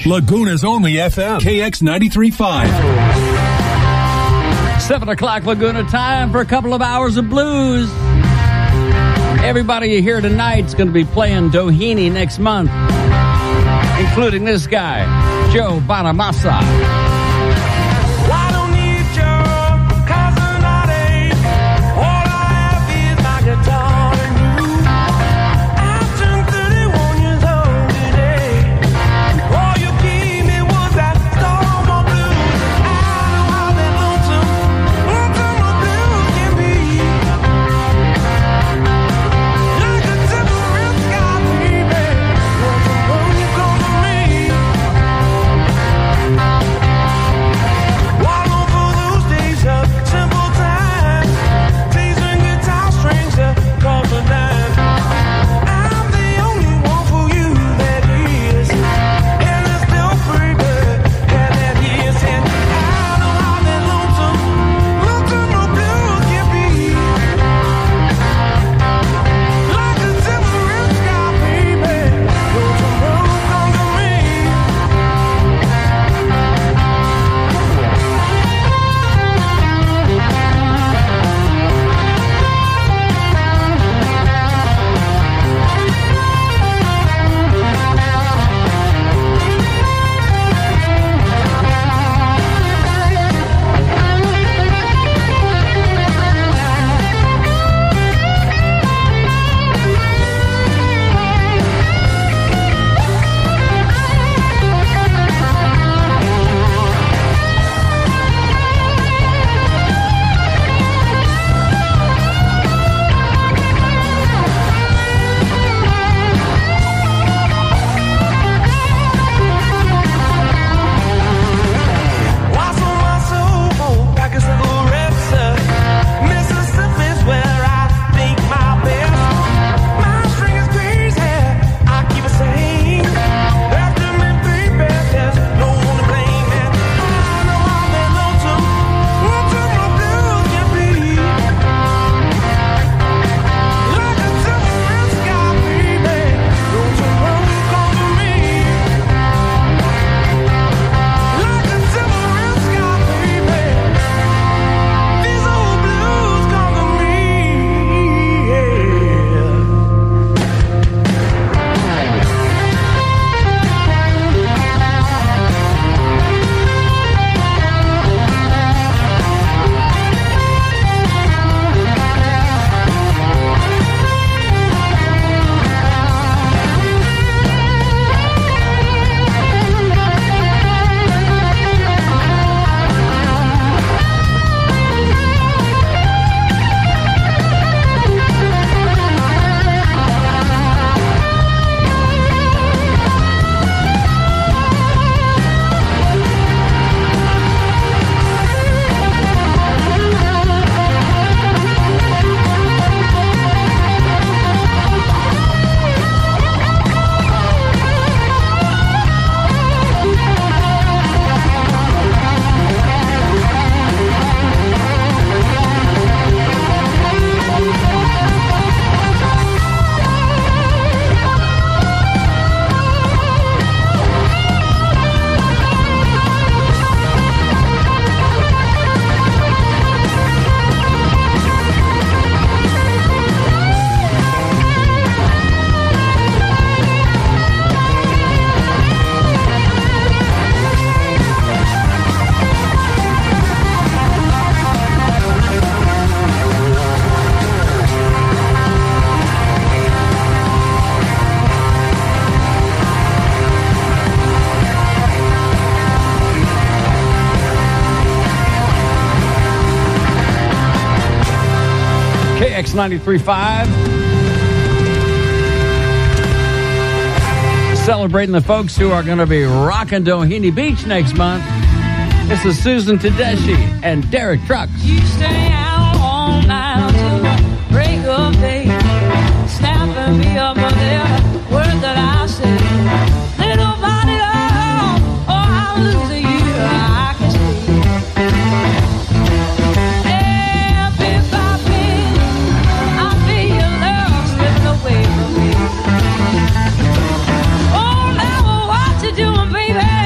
Laguna's only FM, KX 93.5. 7 o'clock Laguna time for a couple of hours of blues. Everybody you hear tonight's going to be playing Doheny next month, including this guy, Joe Bonamassa. KX 93.5. Celebrating the folks who are going to be rocking Doheny Beach next month. This is Susan Tedeschi and Derek Trucks. You stay out all night till the break of day, snapping me up with every word that I say. Little body love, oh, I'll lose you, I can see. Every popping, I feel your love slipping away from me. Oh, now what you doing, baby?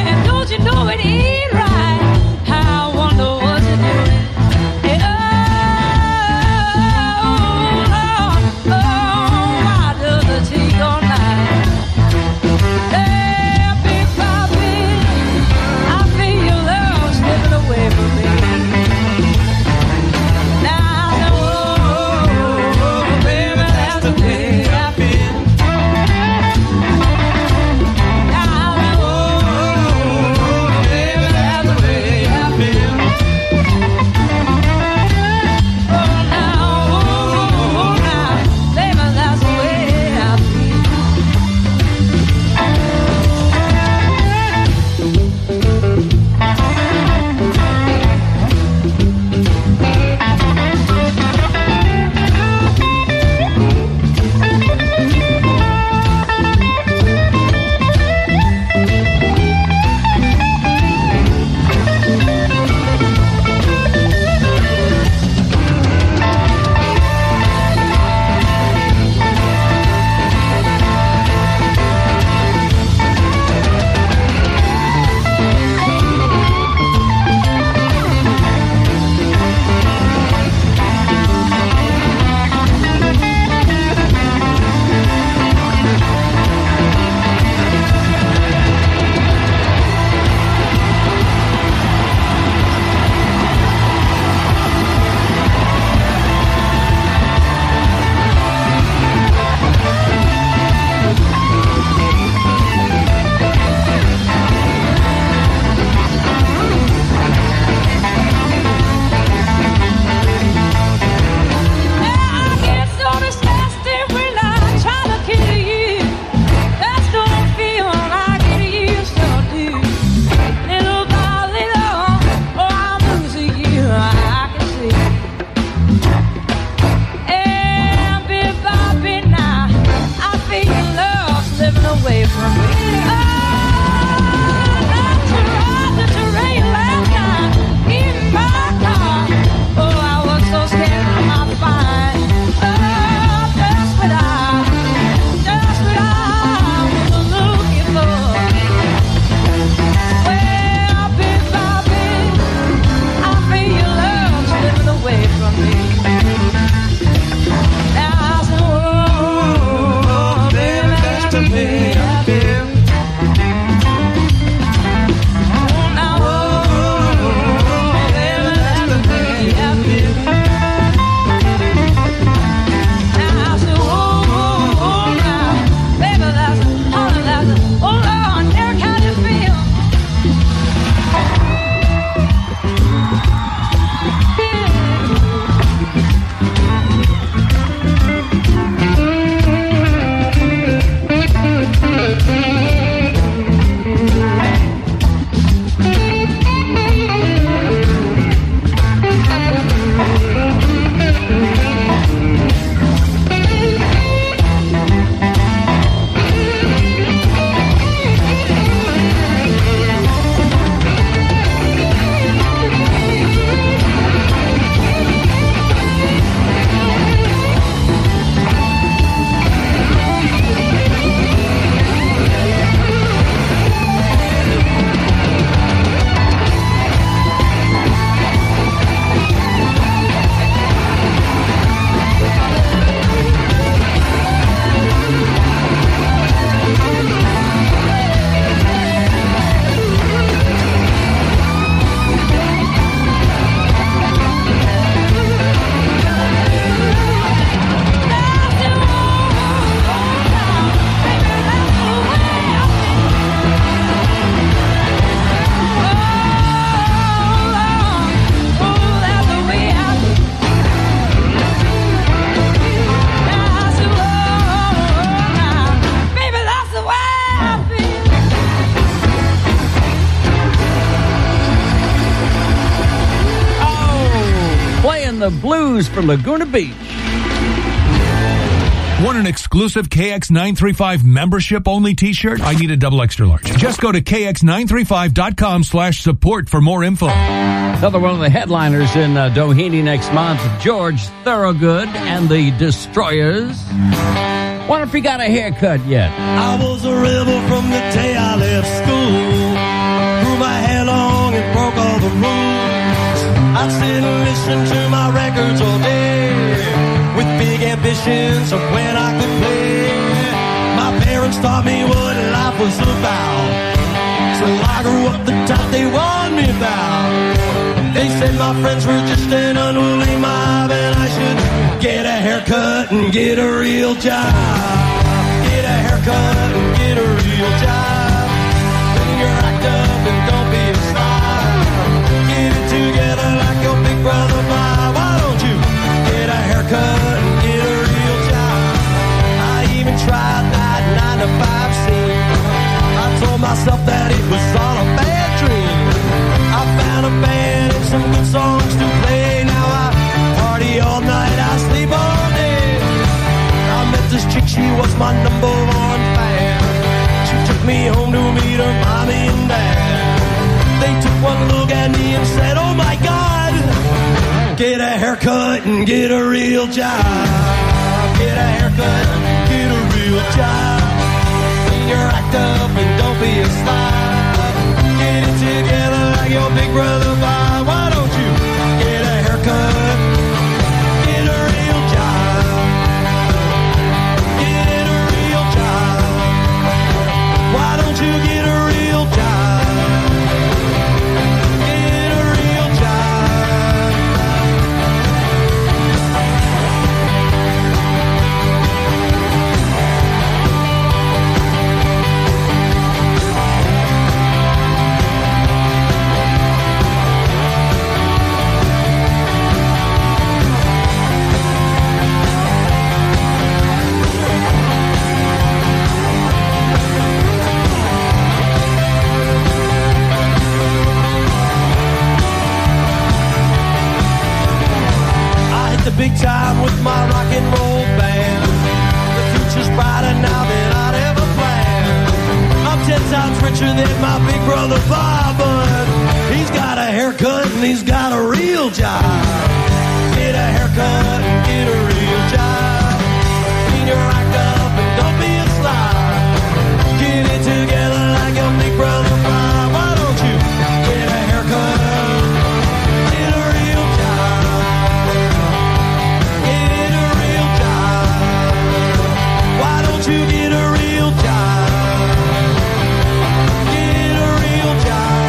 the blues for Laguna Beach. Want an exclusive KX935 membership-only t-shirt? I need a double extra large. Just go to KX935.com/support for more info. Another one of the headliners in Doheny next month, George Thorogood and the Destroyers. Wonder if he got a haircut yet. I was a rebel from the day I left school. Grew my hair long and broke all the rules. I'd sit and listen to my records all day, with big ambitions of when I could play. My parents taught me what life was about, so I grew up the type they warned me about. They said my friends were just an unruly mob, and I should get a haircut and get a real job. Get a haircut and get a real job. When you're act up and don't be a slob. Get it together like your big brother Bob. Why don't you get a haircut and get a real job? I even tried that 9 to 5 scene. I told myself that it was all a bad dream. I found a band and some good songs to play. Now I party all night, I sleep all day. I met this chick, she was my number one fan. She took me home to meet her mommy and dad. They took one look at me and said, oh my God, get a haircut and get a real job. Get a haircut and get a real job. When you're act up and don't be a slob. Get it together like your big brother Bob. Why don't you get a haircut? Get a real job. Get a real job. Why don't you get a real job? Get a real job. Big time with my rock and roll band. The future's brighter now than I'd ever planned. I'm 10 times richer than my big brother Bob, but he's got a haircut and he's got a real job. Get a haircut and get a real job. Clean your act up and don't be a slob. Get it together like your big brother Bob. Why don't you get a haircut? Get a real job. To get a real job. Get a real job.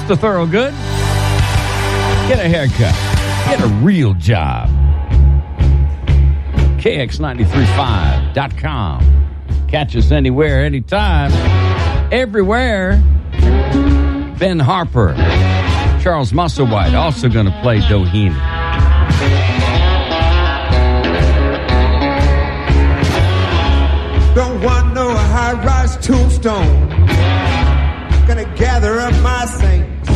Mr. Thorogood. Get a haircut. Get a real job. KX935.com. Catch us anywhere, anytime, everywhere. Ben Harper, Charles Musselwhite, also going to play Doheny. Don't want no high-rise tombstone. Gonna gather up my saints.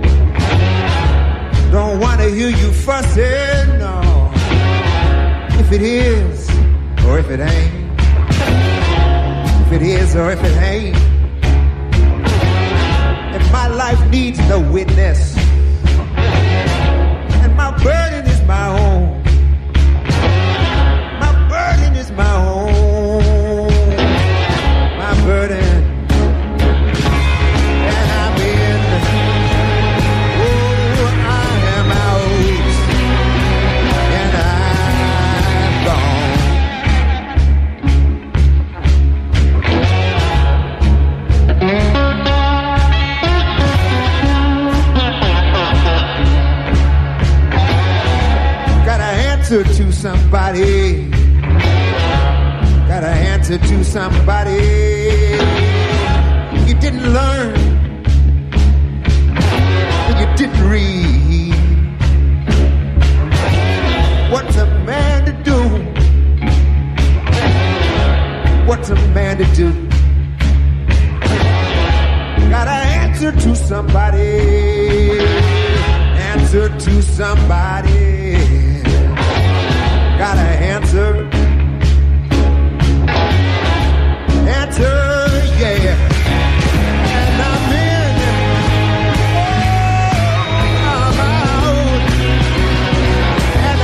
Don't wanna hear you fussing, no. If it is, or if it ain't. If it is, or if it ain't. If my life needs no witness, and my burden is my own. My burden is my own. My burden. To somebody, gotta answer to somebody. You didn't learn, and you didn't read. What's a man to do? What's a man to do? Gotta answer to somebody. Answer to somebody. Gotta answer. Answer, yeah. And I'm in. Oh, I'm out. And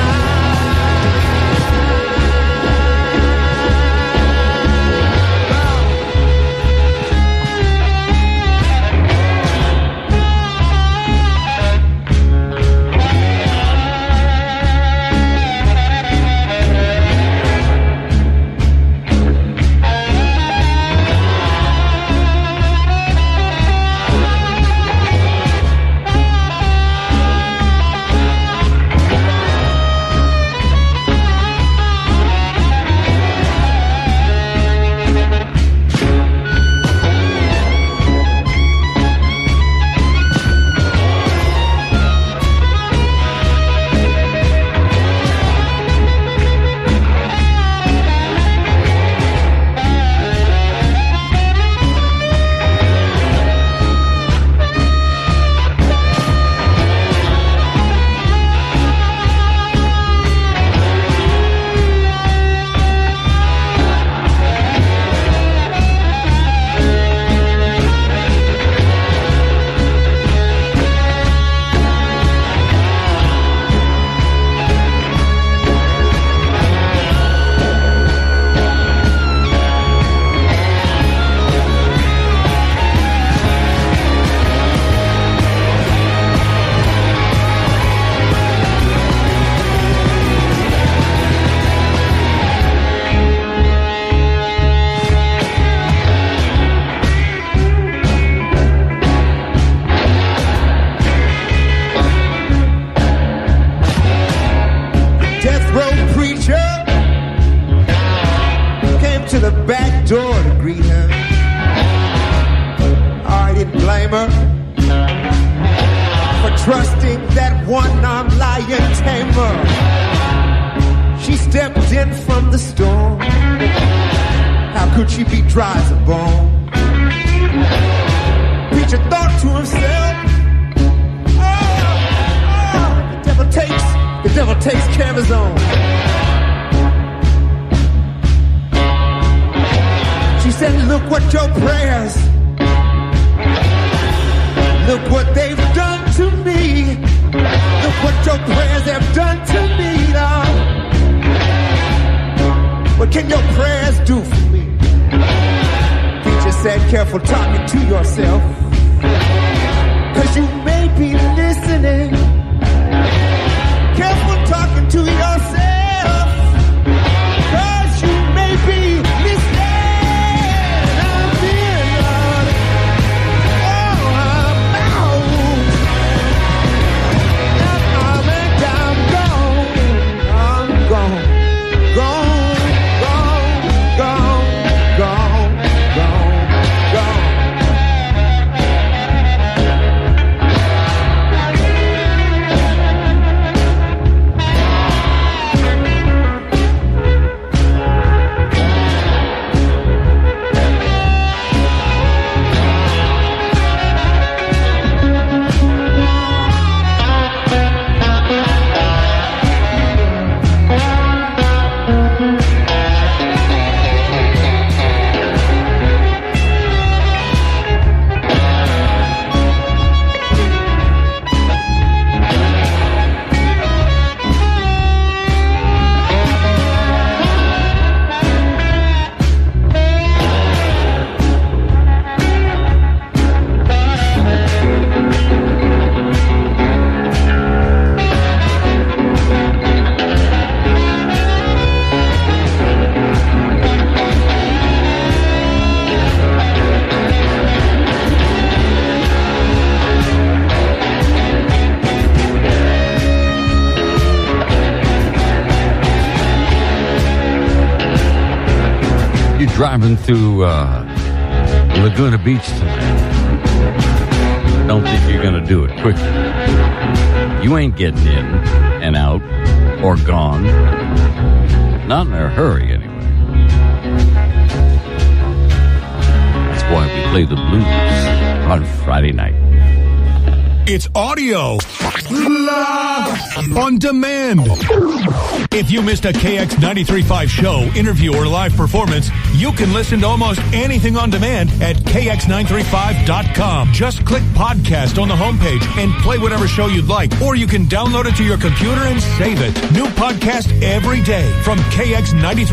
driving through Laguna Beach tonight. Don't think you're going to do it quickly. You ain't getting in and out or gone. Not in a hurry, anyway. That's why we play the blues on Friday night. It's audio on demand. If you missed a KX 93.5 show, interview, or live performance, you can listen to almost anything on demand at KX935.com. Just click podcast on the homepage and play whatever show you'd like, or you can download it to your computer and save it. New podcast every day from KX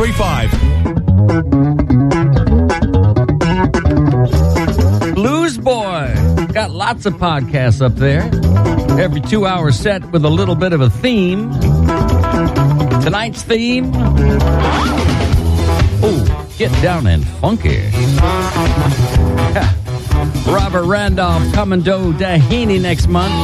93.5. Blues Boy. Got lots of podcasts up there. Every 2 hour set with a little bit of a theme. Tonight's theme. Oh, get down and funky. Robert Randolph coming to Doheny next month.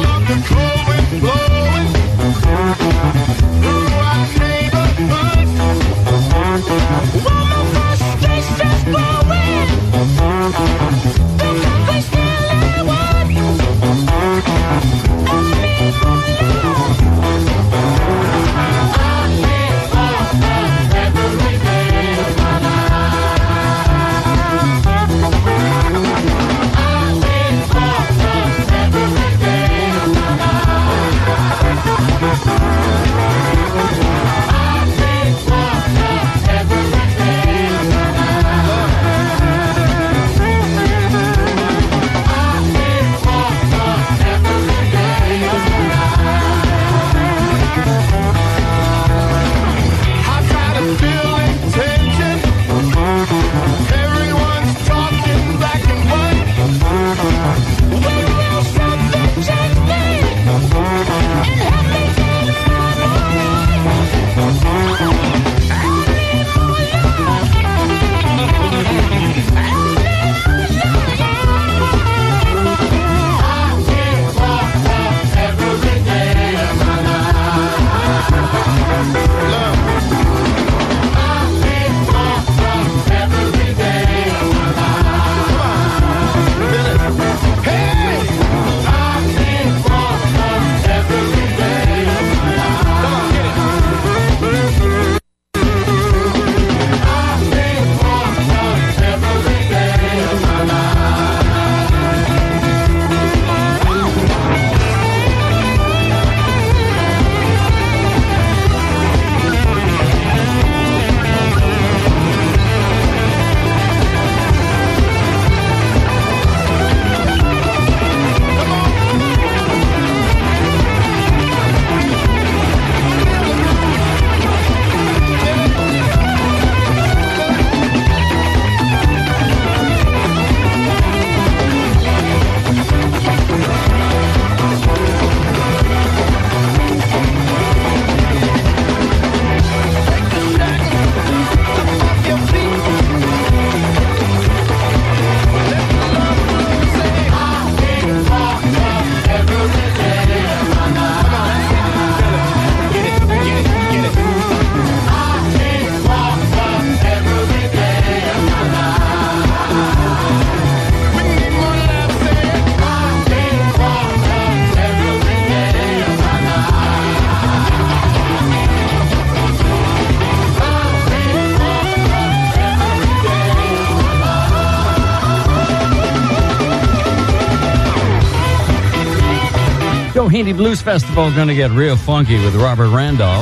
Doheny Blues Festival going to get real funky with Robert Randolph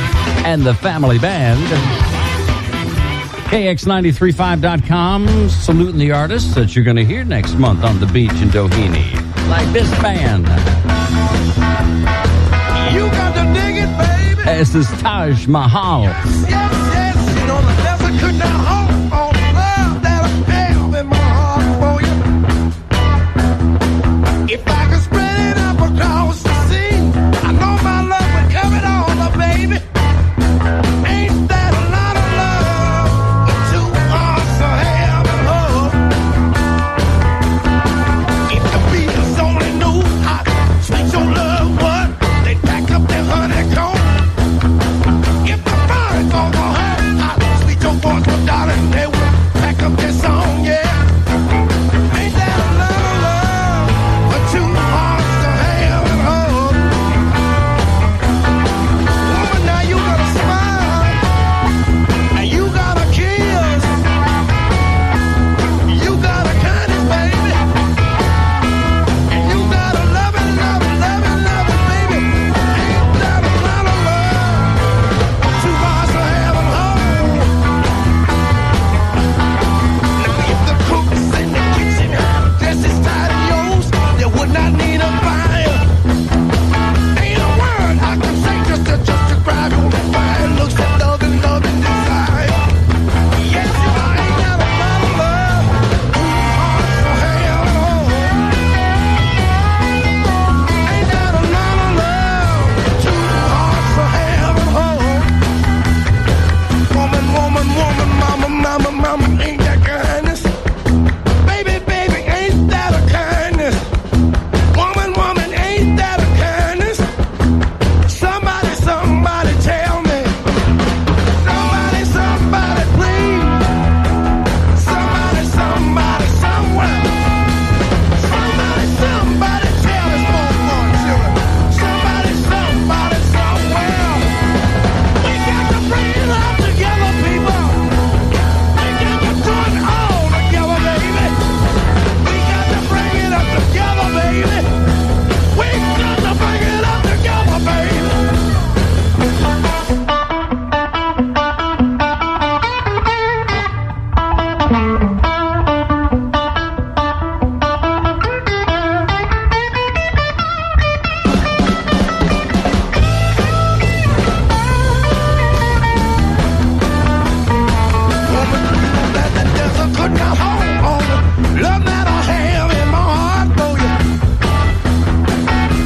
and the family band. KX935.com, saluting the artists that you're going to hear next month on the beach in Doheny. Like this band. You got to dig it, baby. This is Taj Mahal. Yes, yes, you know the desert could not hold all the love that I have in my heart for you. If I could spread it up across the sea, I know my love would cover it all up, baby. Ain't that a lot of love? The two hearts are having love. If the Beatles only knew how sweet your love was, they'd pack up their honeycomb. If the fire goes on her, how sweet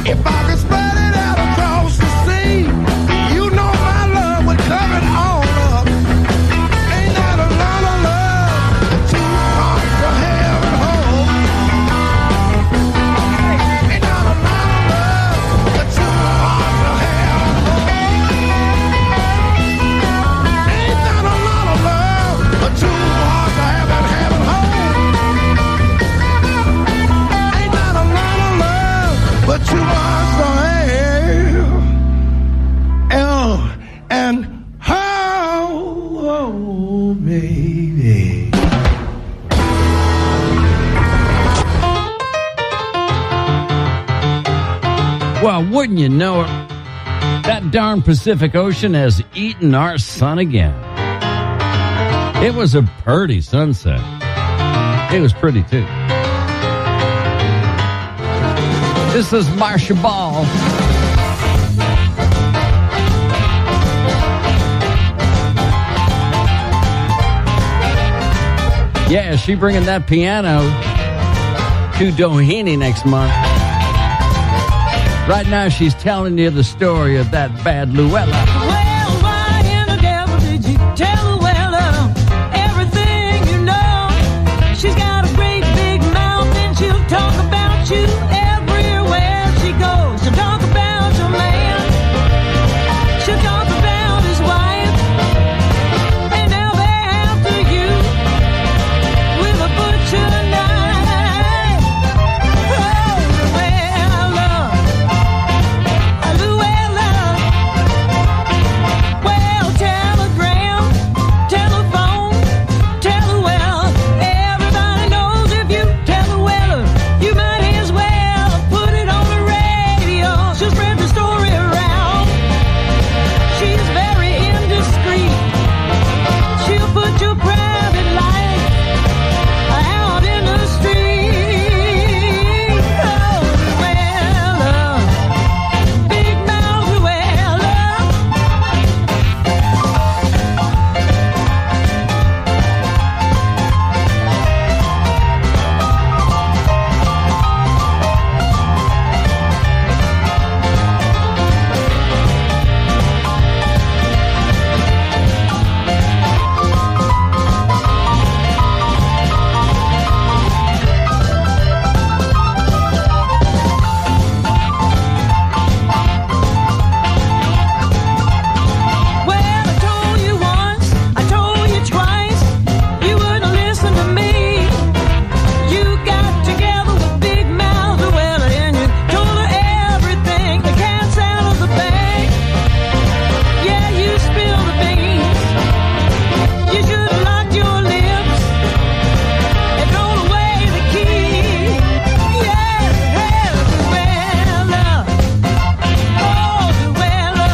If I could spread it out across the sea, you know my love would cover it all up. Ain't that a lot of love? Too hard to have at home. Ain't that a lot of love? Too hard to have at home. Ain't that a lot of love? Too hard to have at home. Ain't that a lot of love? But too hard to have. Oh, and how, oh, baby. Well, wouldn't you know it? That darn Pacific Ocean has eaten our sun again. It was a pretty sunset. It was pretty, too. This is Marcia Ball. Yeah, she bringing that piano to Doheny next month. Right now, she's telling you the story of that bad Luella. Well, why in the devil did you tell Luella everything you know? She's got a great big mouth and she'll talk about you everywhere she goes. She'll talk about your man. She'll talk about his wife. And now they're after you with a butcher knife. Oh, Luella. Luella. Well, telegram, telephone, tell Luella. Everybody knows if you tell Luella, you might as well put it on the radio. She'll spread the story around. She's very indiscreet. She'll put your private life out in the street. Oh, Luella. Big mouth Luella. Well, I told you once, I told you twice, you wouldn't listen to me. You got together with Big Mouth Luella and you told her everything. The cat's out of the bag. Yeah, you spilled the beans. You should have locked your lips and thrown away the key. Yeah, Luella. Oh, Luella.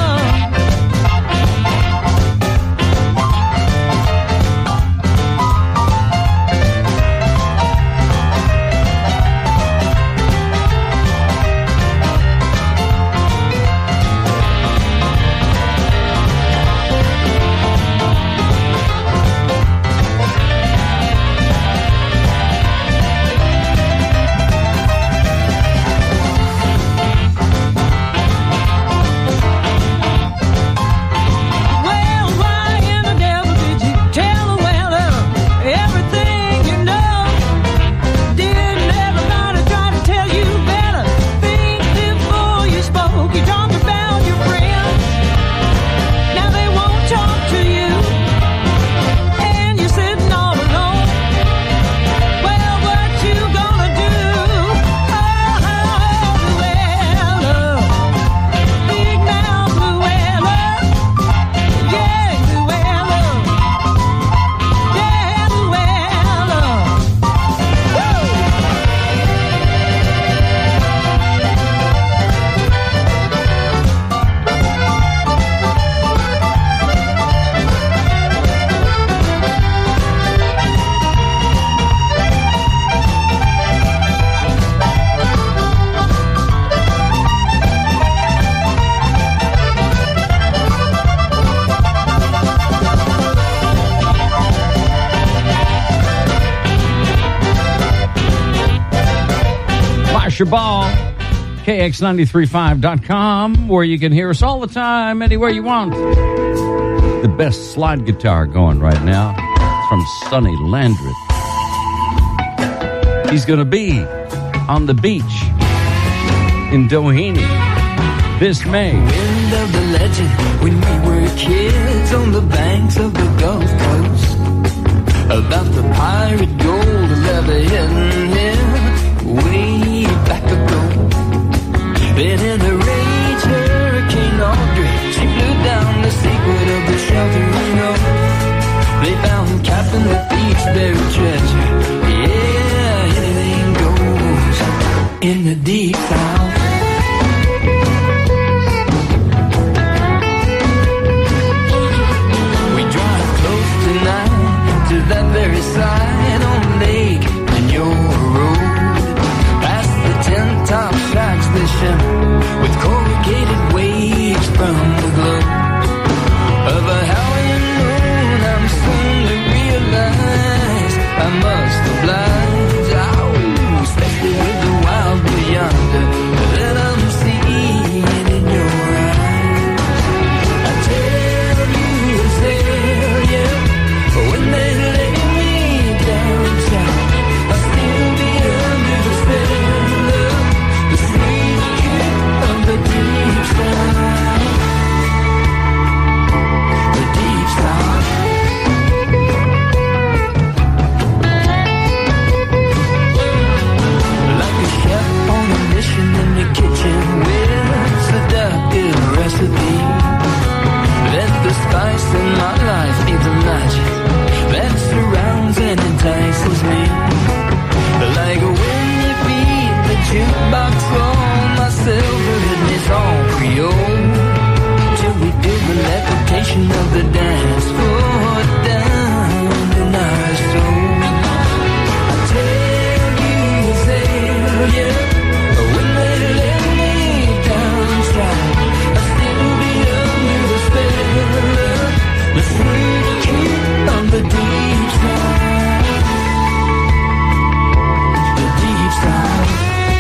Well, why in the devil did you tell Luella everything you know? Didn't everybody try to tell you better? Think before you spoke. You talked about your friends. Now they won't talk to you. And you're sitting all alone. Well, what you gonna do? Oh, Luella. Big mouth Luella. Yeah, Luella. Yeah, Luella. Marcia Ball, KX935.com, where you can hear us all the time, anywhere you want. The best slide guitar going right now. It's from Sonny Landreth. He's going to be on the beach in Doheny this May. Wind of the legend when we were kids on the banks of the Gulf Coast, about the pirate gold never hidden here way back ago. Then in a rage, Hurricane Audrey, she blew down the secret of the sheltering oak. They found Captain Lafitte buried treasure. Yeah, anything goes in the deep south. To that very side on Lake and your road, past the tin-top shacks that shimmer with corrugated waves from the glow of a howling moon. I'm soon to realize I must oblige, especially with the wild blue yonder that I'm seeing in your eyes. I tell you to sail, yeah, when they spice in my life needs a magic that surrounds and entices me. Like when you beat the jukebox on my silver hit is all Creole, till we feel the levitation of the dance floor down in our soul. I tell you, sail, yeah, when they let me down stride, I still be under the spell. The sweet kick on the deep side. The deep side.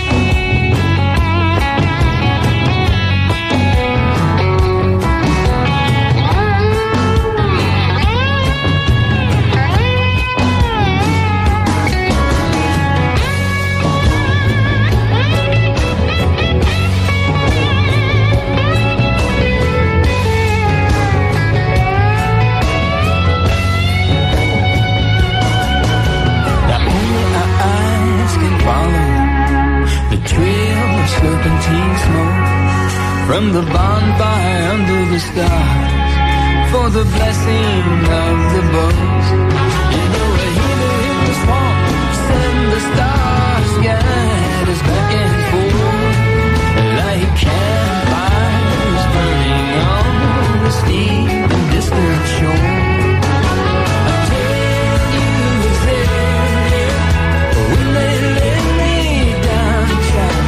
Serpentine smoke from the bonfire under the stars for the blessing of the boats. You know, a healer in the swamp, send the stars, guide us back and forth like campfires burning on the steep and distant shore. I tell you, when they let me down, child,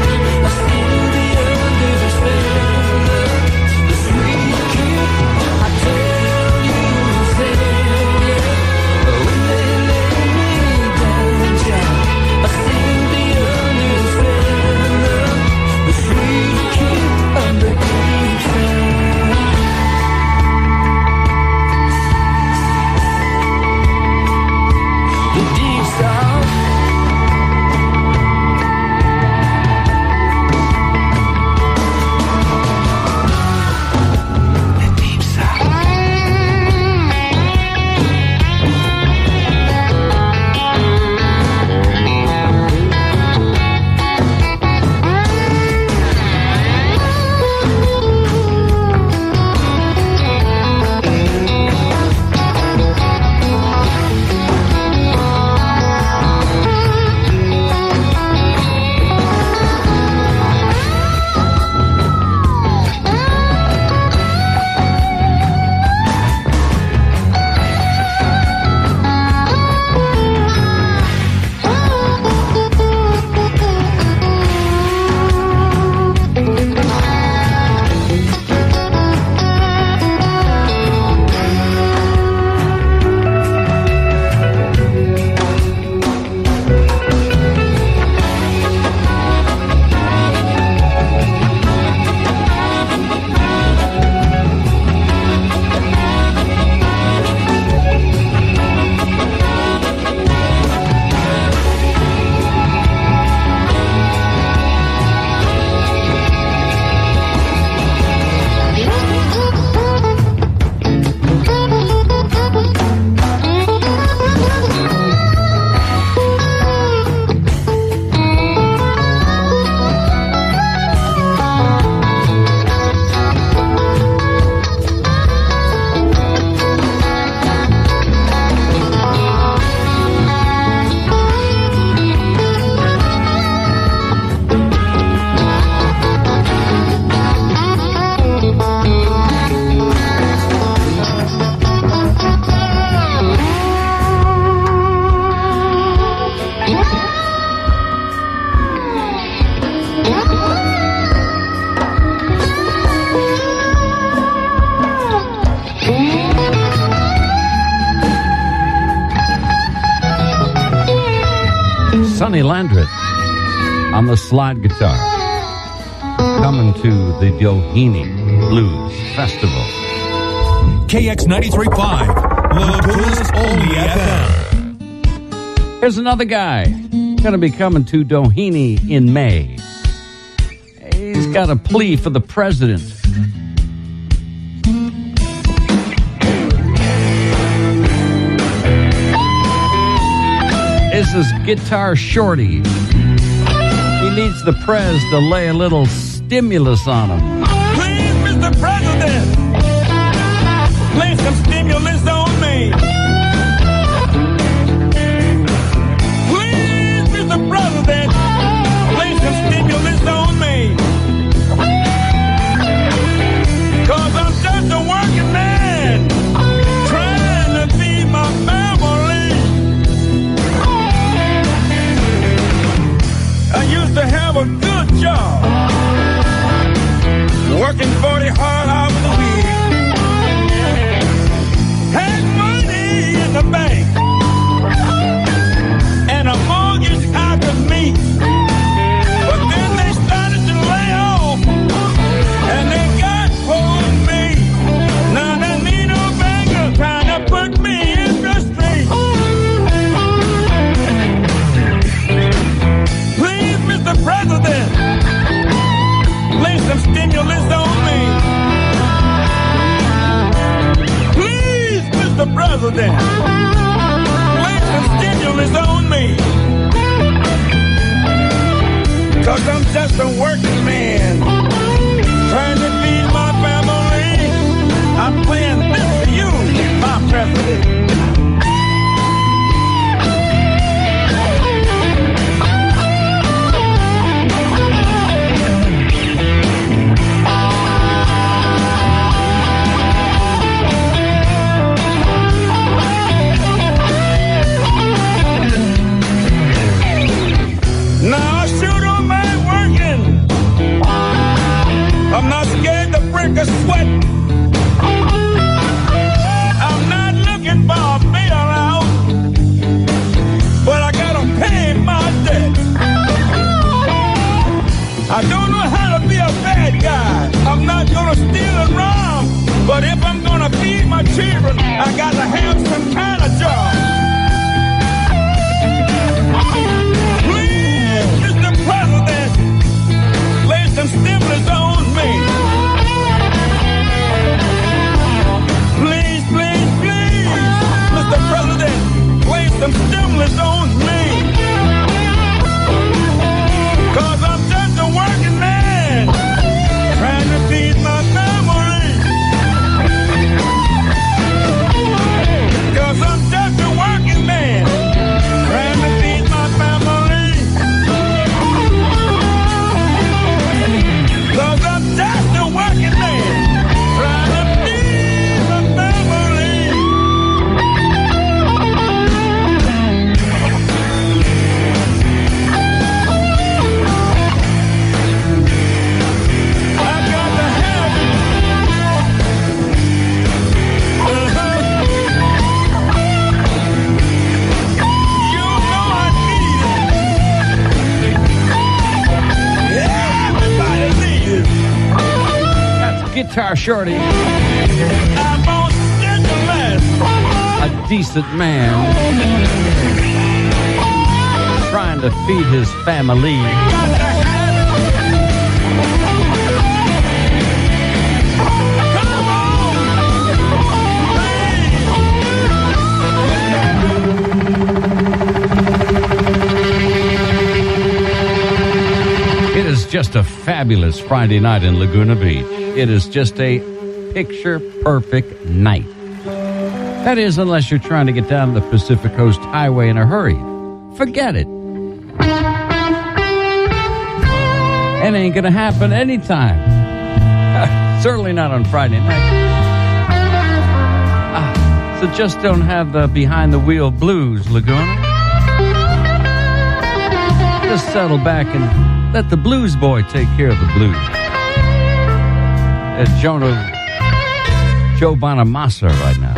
Sonny Landreth on the slide guitar, coming to the Doheny Blues Festival. KX 93.5, Laguna's only FM. Here's another guy going to be coming to Doheny in May. He's got a plea for the president. This is Guitar Shorty. He needs the prez to lay a little stimulus on him. Please, Mr. President, lay some stimulus on me. Please, Mr. President, lay some stimulus on me. 'Cause I'm just a working man trying to feed my family. I used to have a good job, working 40 hard hours a week. Had money in the bank and a mortgage I could meet. But then they started to lay off and they got hold of me. Now they need a banker trying to put me in the street. Please, Mr. President, lay some stimulus on me. Please, Mr. President, lay some stimulus on me. 'Cause I'm just a working man trying to feed my family. I'm playing this for you, my president. Now I sure don't mind working. I'm not scared to break a sweat. I'm not looking for a bailout, but I gotta pay my debt. I don't know how to be a bad guy. I'm not gonna steal and rob, but if I'm gonna feed my children, I gotta have some kind of job. Please, Mr. President, lay some stimulus on me. Please, please, please, Mr. President, lay some stimulus on me. 'Cause I'm just a working man trying to feed my family. 'Cause I'm just a working man trying to feed my family. 'Cause I'm just a working man trying to feed my family. I got to have it. You know I need it. Everybody needs it. That's Guitar Shorty, I'm on stimulus. a decent man trying to feed his family. Got to have it. Come on. It is just a fabulous Friday night in Laguna Beach. It is just a picture-perfect night. That is, unless you're trying to get down the Pacific Coast Highway in a hurry. Forget it. It ain't gonna happen anytime. Certainly not on Friday night. So just don't have the behind-the-wheel blues, Laguna. Just settle back and let the blues boy take care of the blues. Joe Bonamassa right now.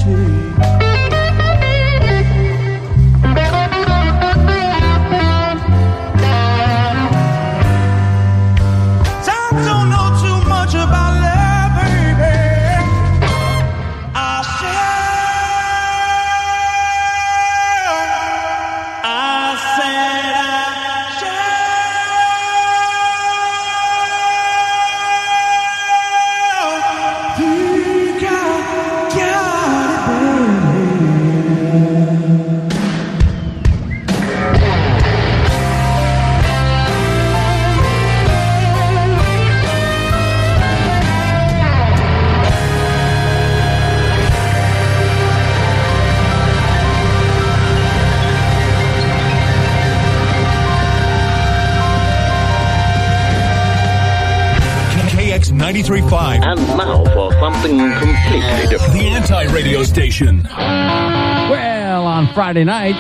KX 93.5. And now for something completely different. The anti-radio station. Well, on Friday nights,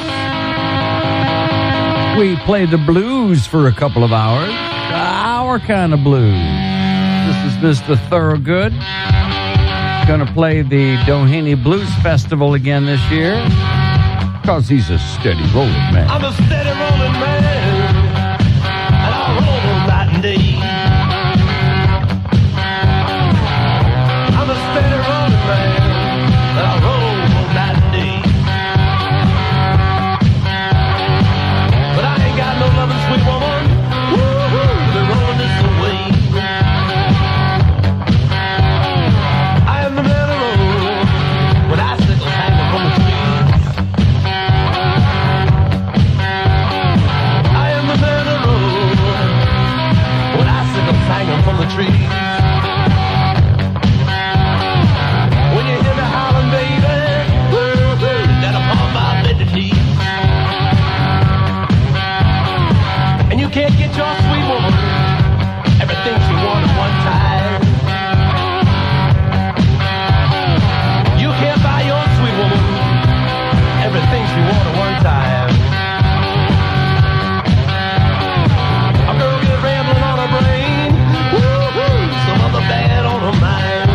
we play the blues for a couple of hours. Our kind of blues. This is Mr. Thorogood. Going to play the Doheny Blues Festival again this year. Because he's a steady rolling man. I'm a steady rolling man, and I roll night and day. I'm a steady rolling man, and I roll night and day. But I ain't got no loving sweet woman. Woo-hoo, they're rolling this away. I am the man of road when icicles hanging from the trees. Hanging from the trees. When you hear me howling, baby, woo-hoo, that upon my bended knees. And you can't get your sweet woman everything she wanted one time. You can't buy your sweet woman everything she wanted one time. A girl get rambling on her brain. Some other bad on her mind.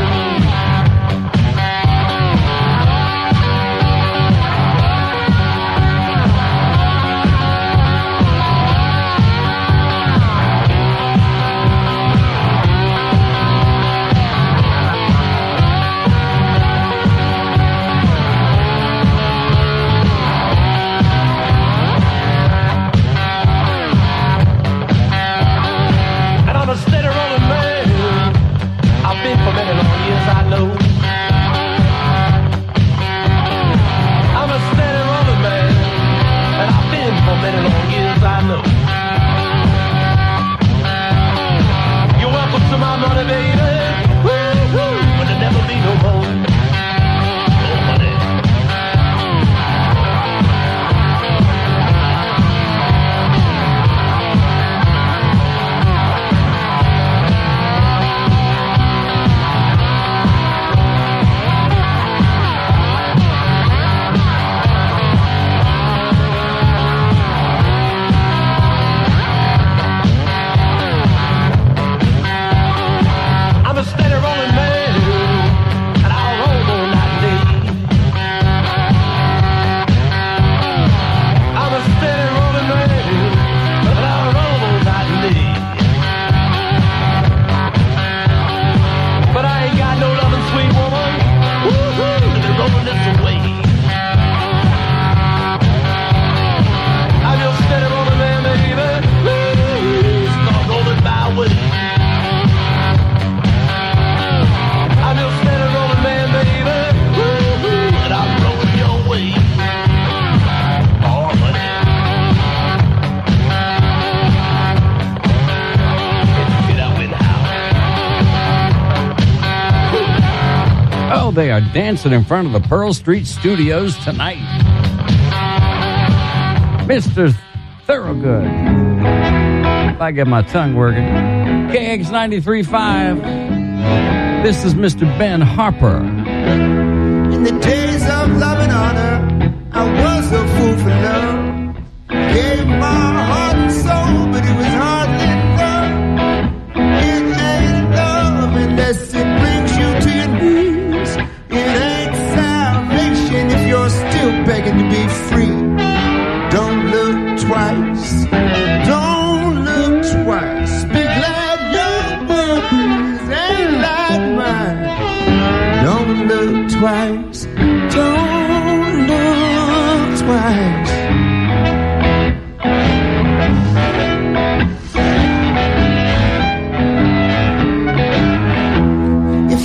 And I'm a steady rolling man. I've been for many long years, I know. I'm a steady rolling man, and I've been for many long years, I know. You're welcome to my money, baby. Woo-hoo, but there'll never be no more. Oh, honey. I'm a steady rolling man, and I'll roll all night and day. I'm a steady rolling man, and I'll roll all night and day. But I ain't got no loving sweet woman. Woo-hoo, they're rolling this away. I'm your steady rolling man, baby. Woo, start rolling my way. I'm your steady rolling man, baby. Woo-hoo, and I'm rolling your way. Oh, honey. Get out with how. Oh, they are dancing in front of the Pearl Street Studios tonight. Mr. Thorogood. If I get my tongue working. KX 93.5. This is Mr. Ben Harper. In the days of love and honor, I was a fool for love. Gave my heart and soul, but it was hardly love. It ain't love unless it brings you to your knees. It ain't salvation.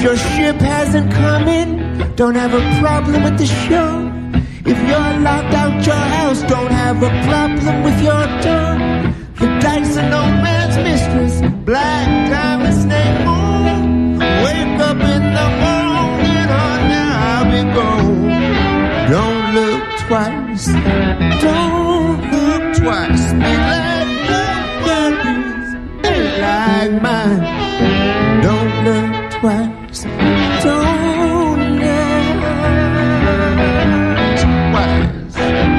your ship hasn't come in, don't have a problem with the show. If you're locked out your house, don't have a problem with your door. The dice are no man's mistress, black diamond snake moon. Wake up in the morning, oh now I'll be gone. Don't look twice, don't look twice. Be like nobody's, ain't like mine. Don't look twice, don't look twice.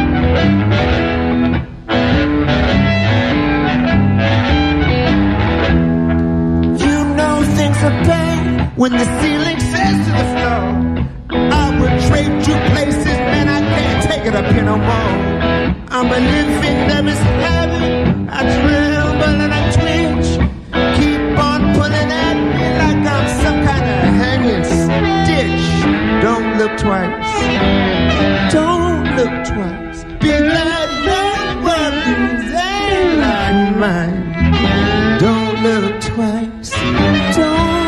You know things are bad when the ceiling says to the floor, I would trade you places, man, I can't take it up here no more. I'm a living devil's habit, I tremble and I twitch. Keep on pulling at me like I'm some kind of hanging stitch. Don't look twice, don't look twice. Be like that worries ain't like mine. Don't look twice, don't look.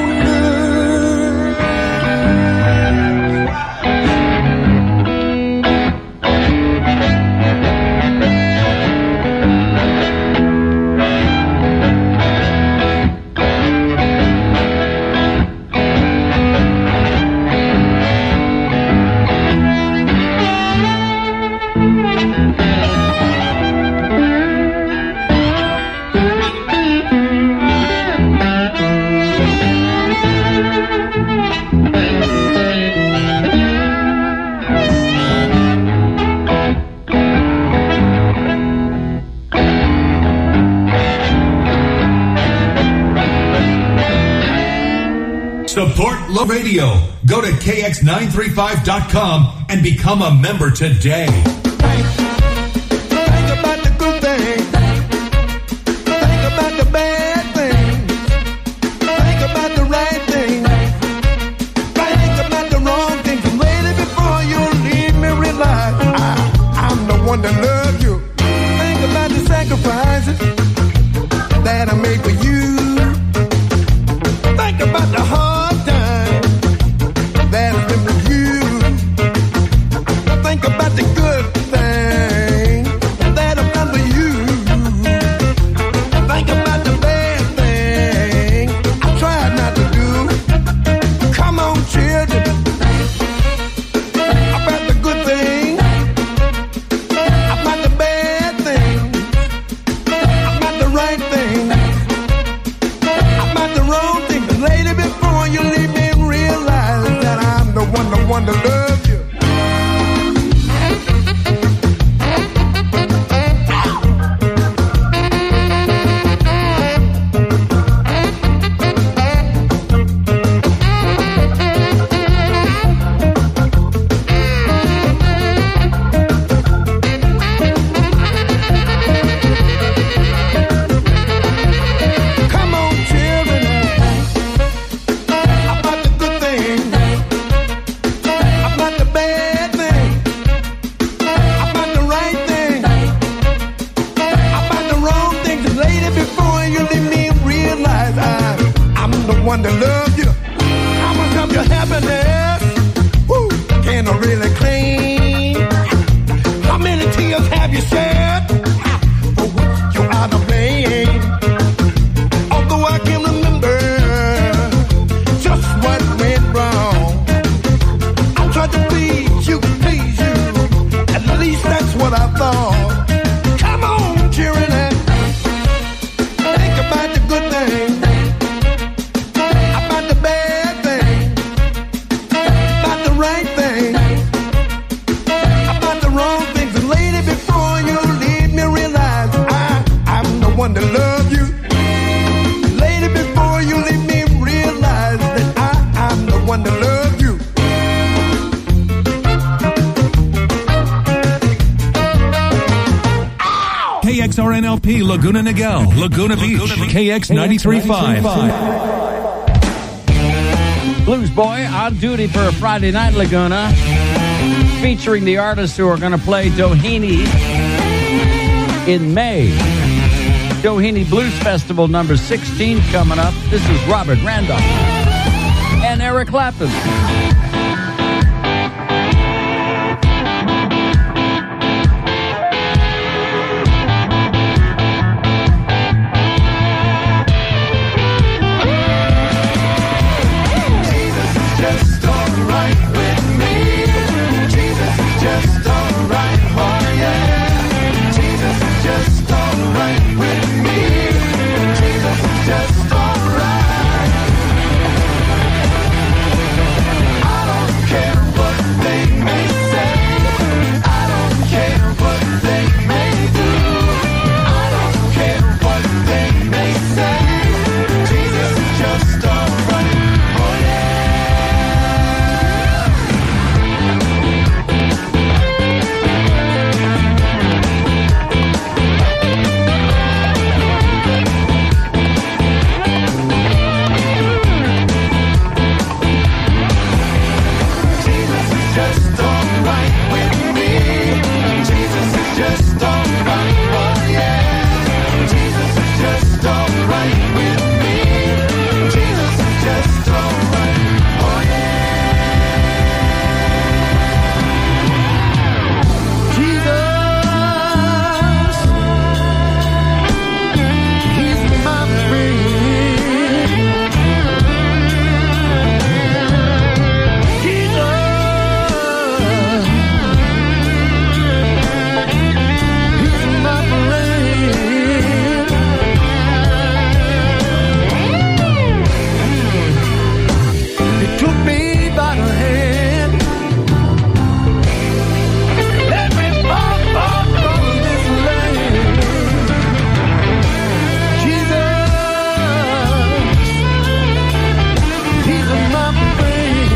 Support Low Radio. Go to KX935.com and become a member today. Think about the good things. Think about the bad things. Think about the right things. Think about the wrong things. And lady, before you leave me, realize I'm the one that loves you. Think about the sacrifices that I made for you. Think about the hard times that I've been with you. Think about the good things that I've done for you. Think about the bad things I tried not to do. Come on, children. About the good things, about the bad things, about the right things, about the wrong things. Lady, before you leave me, realize that I'm the one to love you. Come on, children. About the good things, about the bad things, about the right things, about the wrong things. And lady, before you leave me, realize I'm the one that loves you. How much of your happiness can I really claim? How many tears have you shed for which you are to blame? Although I can remember just what went wrong, I tried to please you. At least that's what I thought. Come on, cheering it. Think about the good things, about the bad things, about the right things, about the wrong things. And lady, before you leave me, realize I'm the one that love you. Lady, before you leave me, realize that I'm the one that love you. KXRNLP Laguna Niguel, Laguna Beach, KX 93.5. Blues Boy on duty for a Friday night Laguna, featuring the artists who are going to play Doheny in May. Doheny Blues Festival number 16 coming up. This is Robert Randolph. and Eric Clapton. Just alright with me. Jesus is just alright, oh yeah. Jesus is just alright with me. Jesus is just alright. I don't care what they may say. I don't care what they may do. I don't care what they may say. Jesus is just alright, oh yeah. Just alright with me. Jesus is just alright, oh yeah. Jesus is just alright with me. Jesus is just alright, oh yeah. Jesus, he's my friend. Took me by the hand. Let me far, far from this land. Jesus, he's my friend.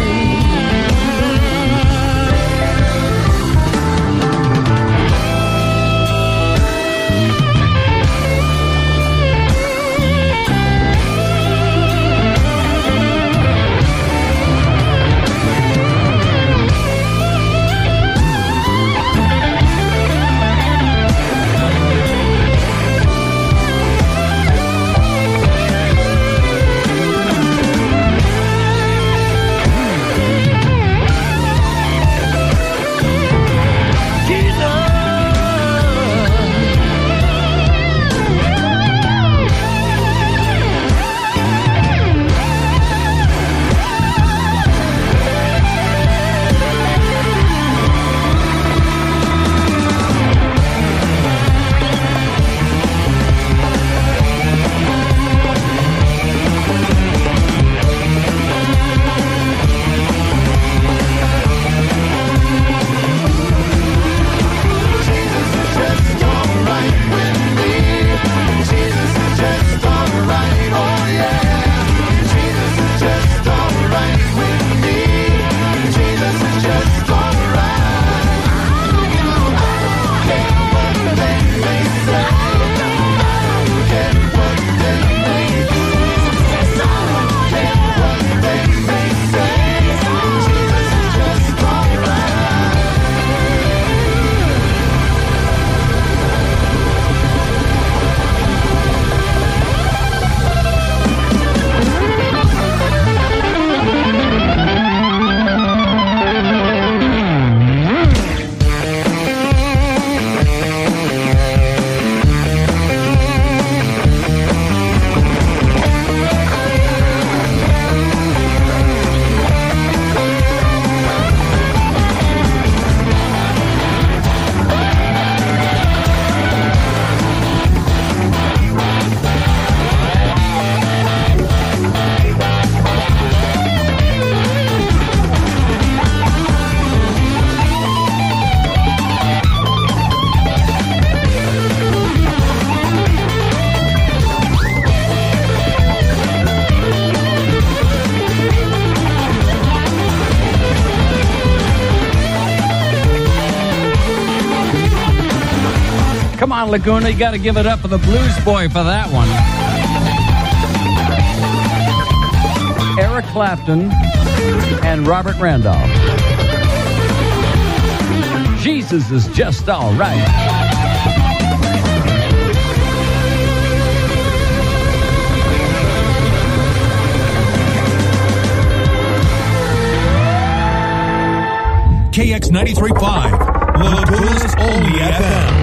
Come on, Laguna, you got to give it up for the Blues Boy for that one. Eric Clapton and Robert Randolph. Jesus is just all right. KX 93.5, the coolest only FM.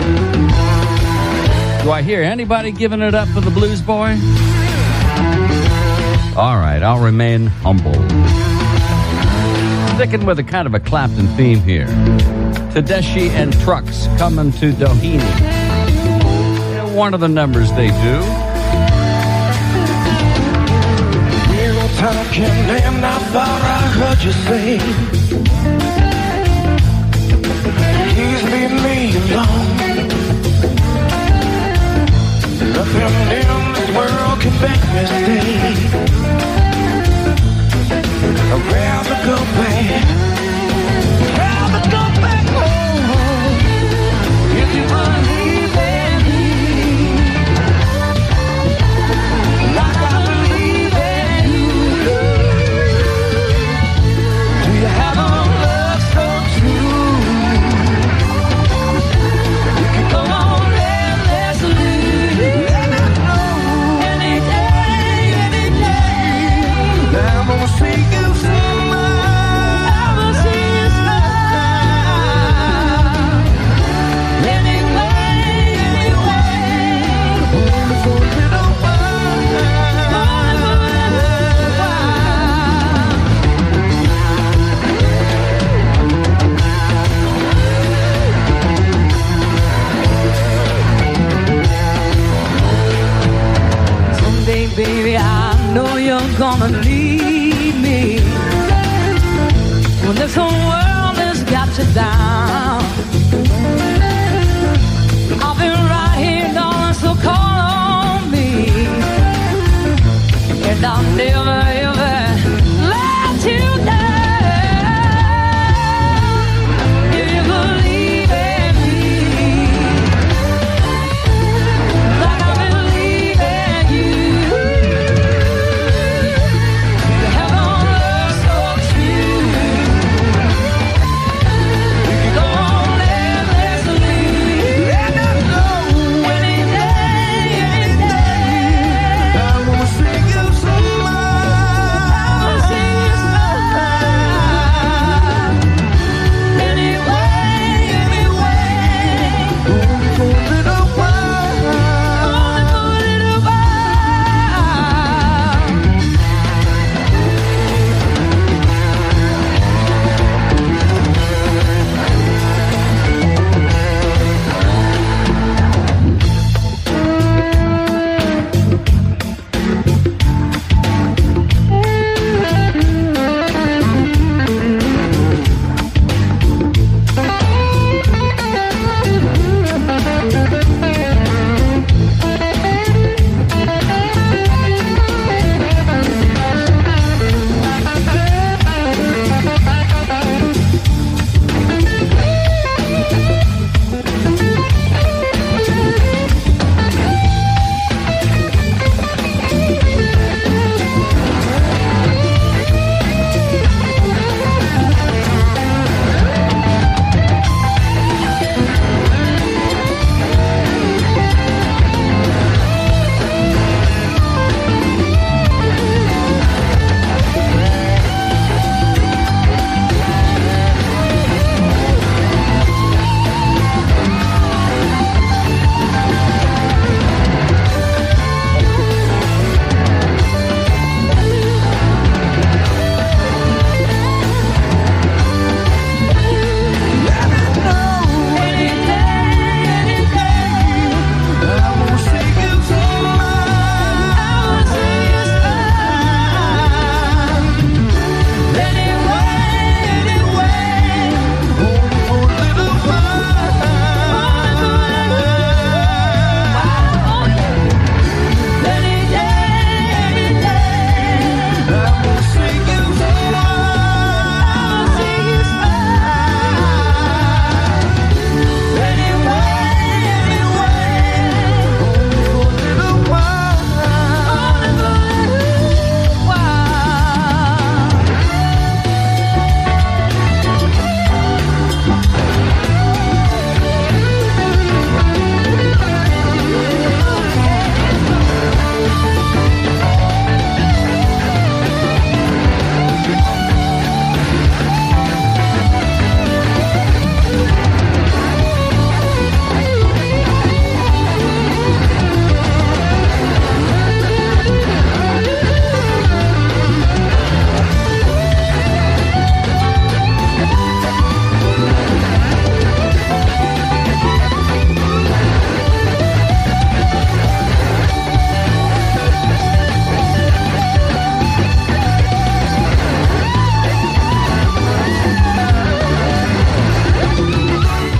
Do I hear anybody giving it up for the Blues Boy? All right, I'll remain humble. Sticking with a kind of a Clapton theme here. Tedeschi and Trucks coming to Doheny. One of the numbers they do. We were talking and I thought I heard you say please leave me alone. Nothing in this world can make me stay. I'd rather go back. Rather go back home. If you believe in me, like I believe in you. Do you have a love so true? You can go on endlessly. Let me know any day, any day. I'm gonna see you smile. I'm gonna see you smile. Anyway, wonderful little world. Someday, baby, I know you're gonna leave me. When this whole world has got you down, I'll be right here, darling, so call on me. And I'll never, ever let you down. If you believe in me, like I believe in you. You have no love so true. You can go on endlessly. And I know any day, I'm gonna sing you some more.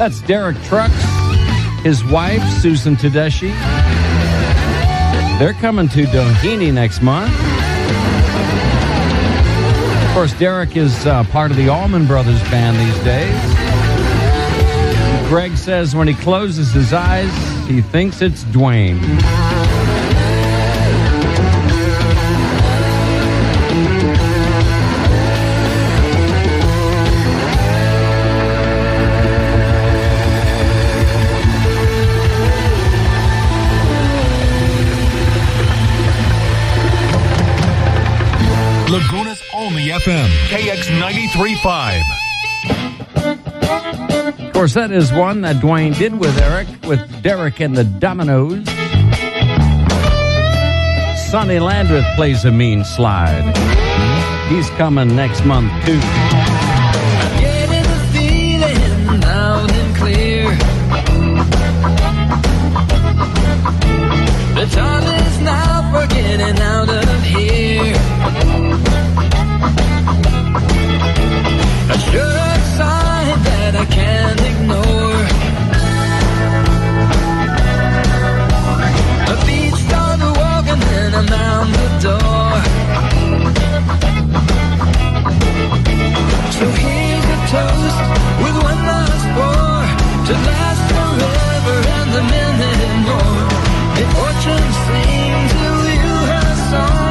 That's Derek Trucks, his wife, Susan Tedeschi. They're coming to Doheny next month. Of course, Derek is part of the Allman Brothers Band these days. Greg says when he closes his eyes, he thinks it's Dwayne. Laguna's only FM, KX 93.5. Of course, that is one that Dwayne did with Eric, with Derek and the Dominoes. Sonny Landreth plays a mean slide. He's coming next month, too. I'm getting the feeling loud and clear. The time is now for getting out of here. A sure sign that I can't ignore. My feet start walking and I'm out the door. So here's a toast with one last pour to last forever and a minute more. If fortune sings to you her song,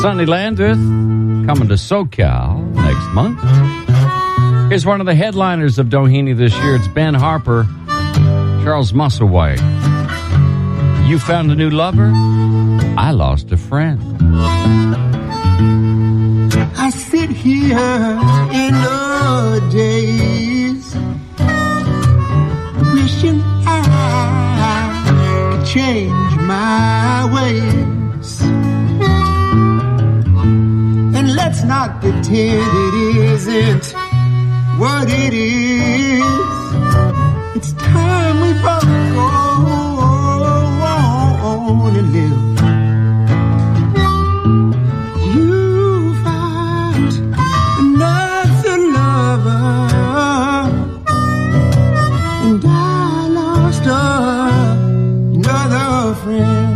Sonny Landreth coming to SoCal next month. Here's one of the headliners of Doheny this year. It's Ben Harper, Charles Musselwhite. You found a new lover? I lost a friend. I sit here in the days wishing I could change my ways. And let's not pretend it isn't what it is. It's time we both go on and live. You found another lover, and I lost another friend.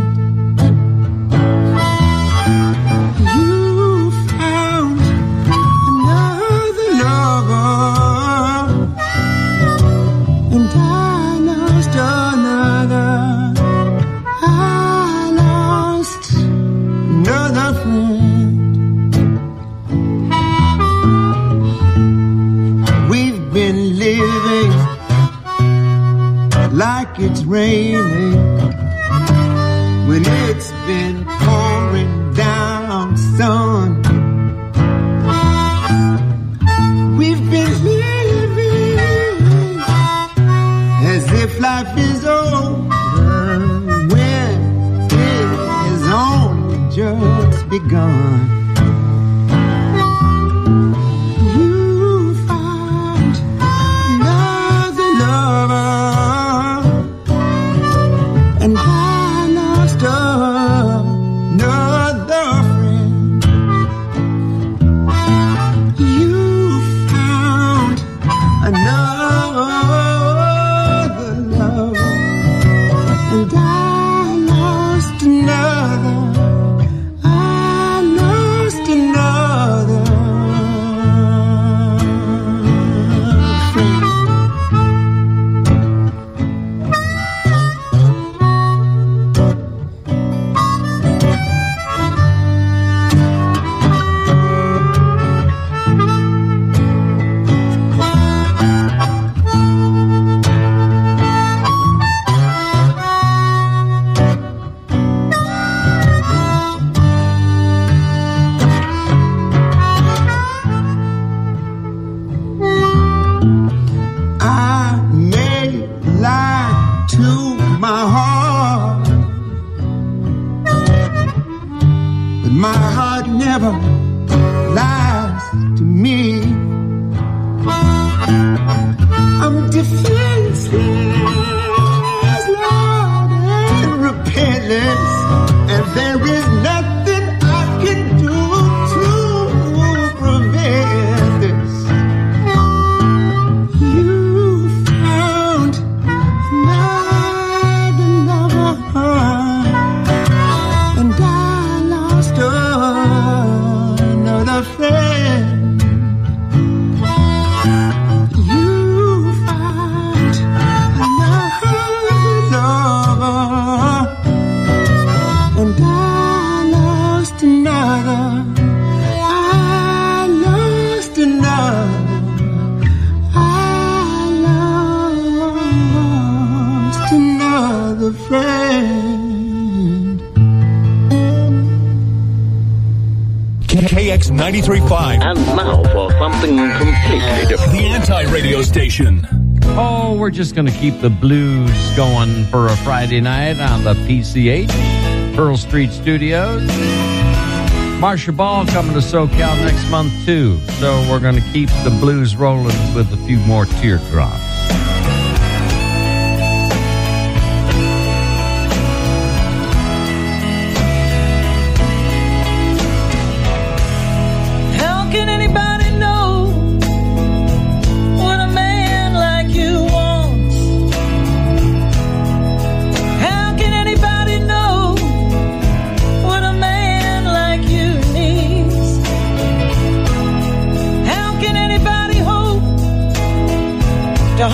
You found another lover, and I lost another. I lost another friend. We've been living like it's raining when it's been pouring down, son. We've been living as if life is over when it has only just begun. You found another lover, and I lost another friend. You found another love, and I lost another. I lost another friend. I may lie to my heart, but my heart never lies to me. I'm defenseless, Lord, and repentless, and there is nothing I can do to prevent this. You found another lover, and I lost another friend. You found another lover, and I lost another. I lost another. I lost another friend. KX 93.5, And now for something completely different. the anti-radio station. Oh, we're just going to keep the blues going for a Friday night on the PCH, Pearl Street Studios. Marcia Ball coming to SoCal next month, too. So we're going to keep the blues rolling with a few more teardrops. How can anybody know what a man like you wants? How can anybody know what a man like you needs? How can anybody hope to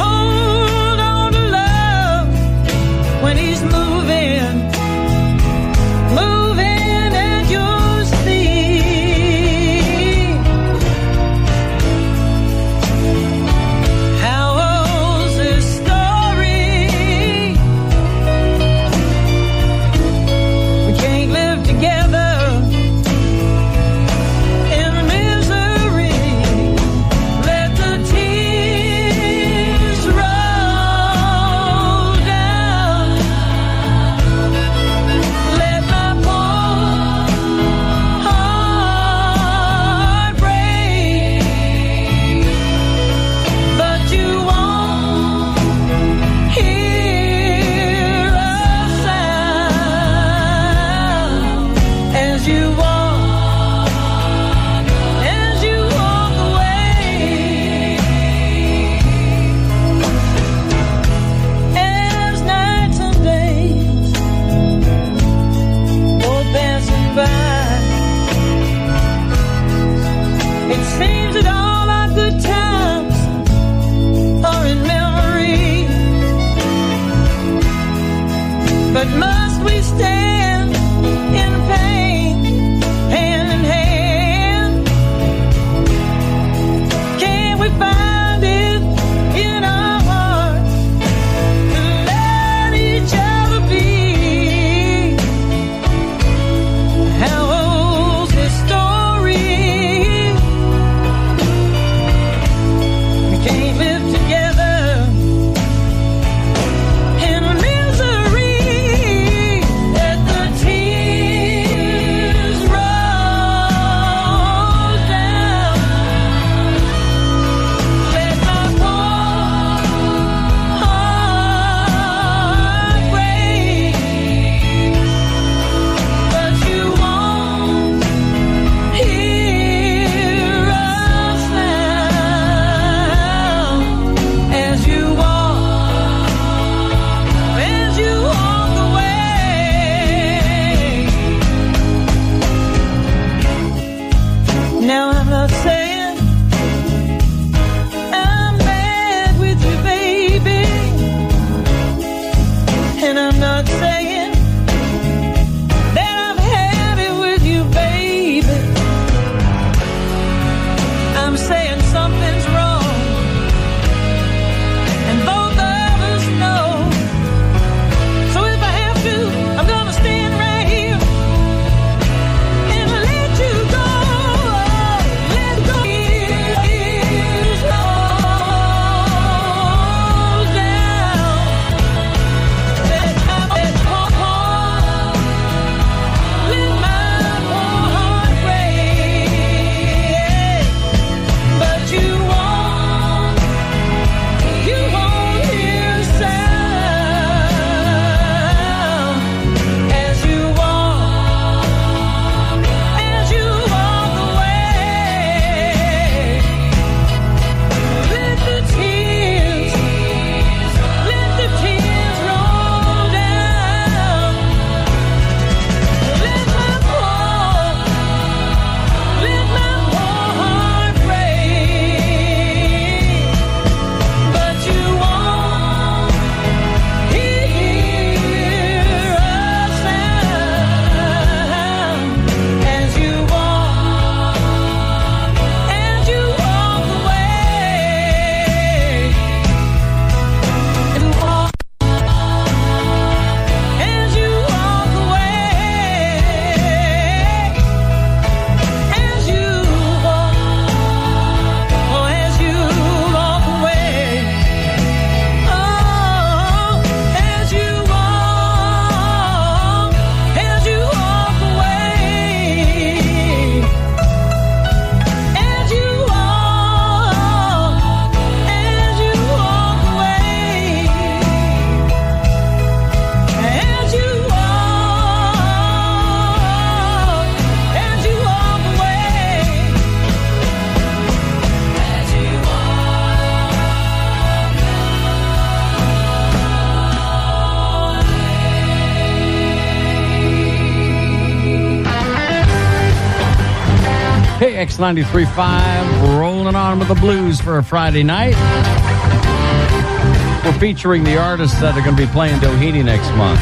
KX93.5, rolling on with the blues for a Friday night. We're featuring the artists that are going to be playing Doheny next month.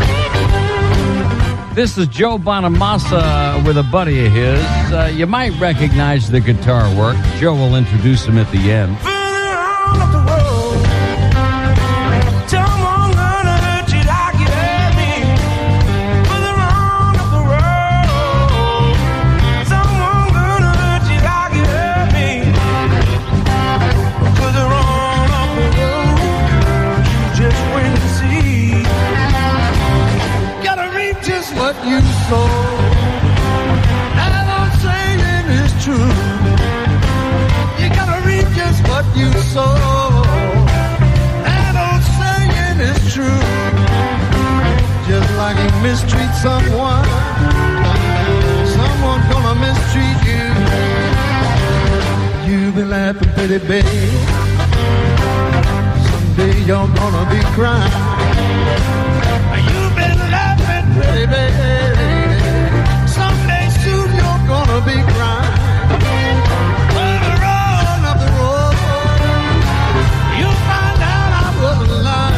This is Joe Bonamassa with a buddy of his. You might recognize the guitar work. Joe will introduce him at the end. What you sow, and I'm saying is true. You gotta reap just what you sow, and I'm saying is true. Just like you mistreat someone, someone's gonna mistreat you. You've been laughing, pretty baby. Someday you're gonna be crying. You've been laughing, pretty baby. Someday soon you're gonna be crying. Further on up the road, you'll find out I wasn't lying.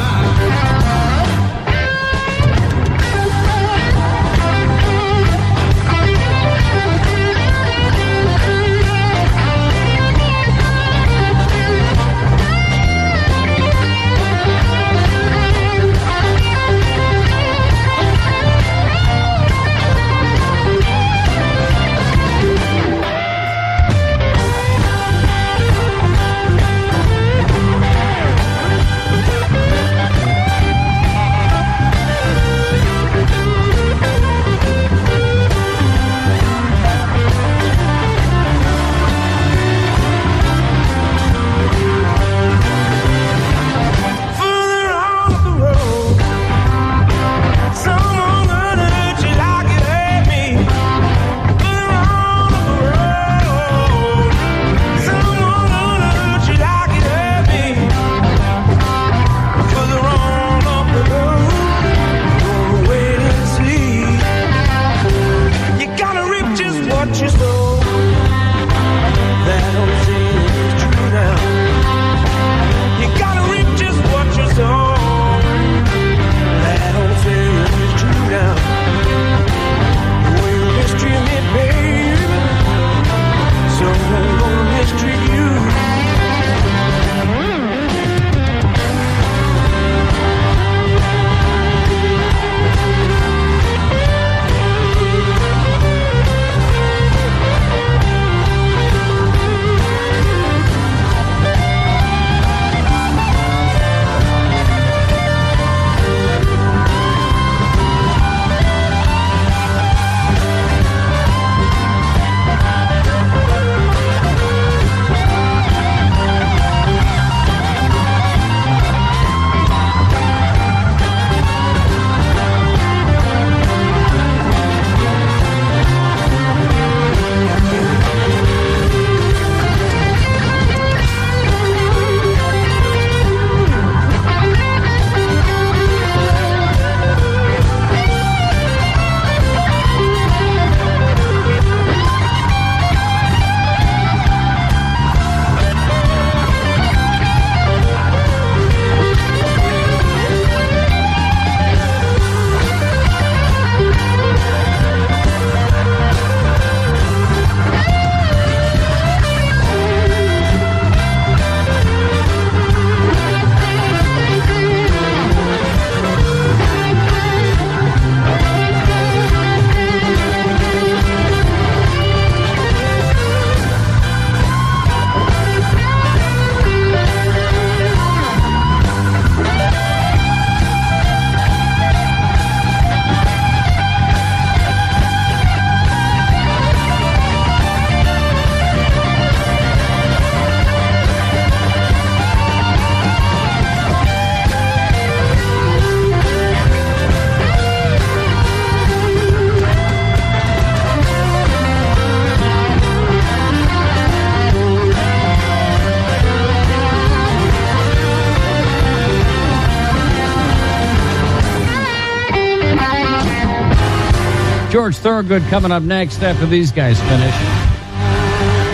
George Thorogood coming up next after these guys finish.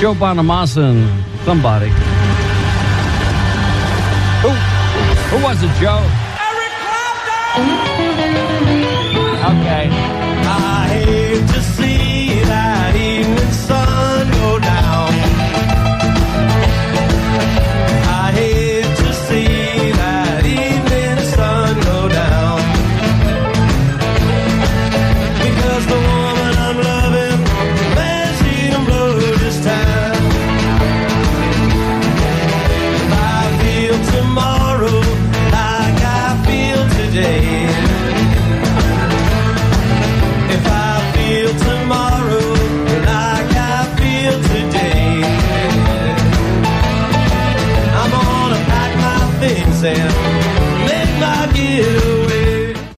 Joe Bonamassa and somebody. Who was it, Joe? Eric Clapton!